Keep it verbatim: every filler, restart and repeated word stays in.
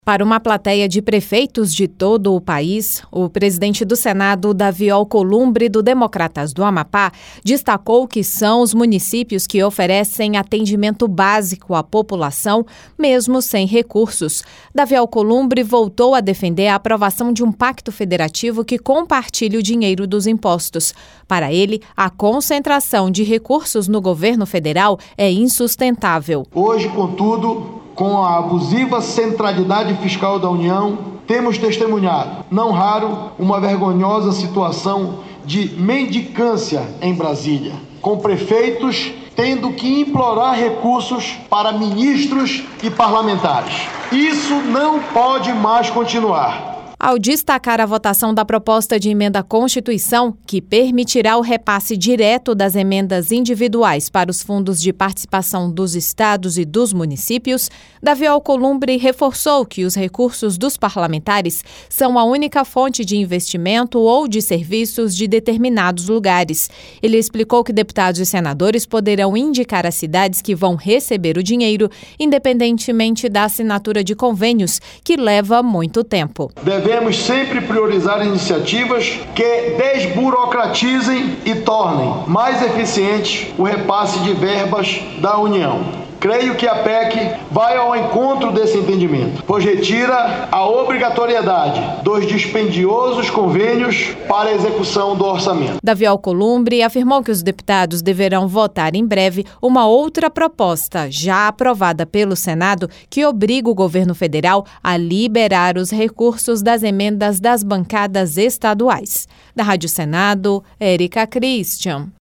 Para uma plateia de prefeitos de todo o país, o presidente do Senado, Davi Alcolumbre, do Democratas do Amapá, destacou que são os municípios que oferecem atendimento básico à população, mesmo sem recursos. Davi Alcolumbre voltou a defender a aprovação de um pacto federativo que compartilhe o dinheiro dos impostos. Para ele, a concentração de recursos no governo federal é insustentável. Hoje, contudo, com a abusiva centralidade fiscal da União, temos testemunhado, não raro, uma vergonhosa situação de mendicância em Brasília, com prefeitos tendo que implorar recursos para ministros e parlamentares. Isso não pode mais continuar. Ao destacar a votação da proposta de emenda à Constituição, que permitirá o repasse direto das emendas individuais para os fundos de participação dos estados e dos municípios, Davi Alcolumbre reforçou que os recursos dos parlamentares são a única fonte de investimento ou de serviços de determinados lugares. Ele explicou que deputados e senadores poderão indicar as cidades que vão receber o dinheiro, independentemente da assinatura de convênios, que leva muito tempo. Devemos sempre priorizar iniciativas que desburocratizem e tornem mais eficientes o repasse de verbas da União. Creio que a P E C vai ao encontro desse entendimento, pois retira a obrigatoriedade dos dispendiosos convênios para a execução do orçamento. Davi Alcolumbre afirmou que os deputados deverão votar em breve uma outra proposta, já aprovada pelo Senado, que obriga o governo federal a liberar os recursos das emendas das bancadas estaduais. Da Rádio Senado, Érica Christian.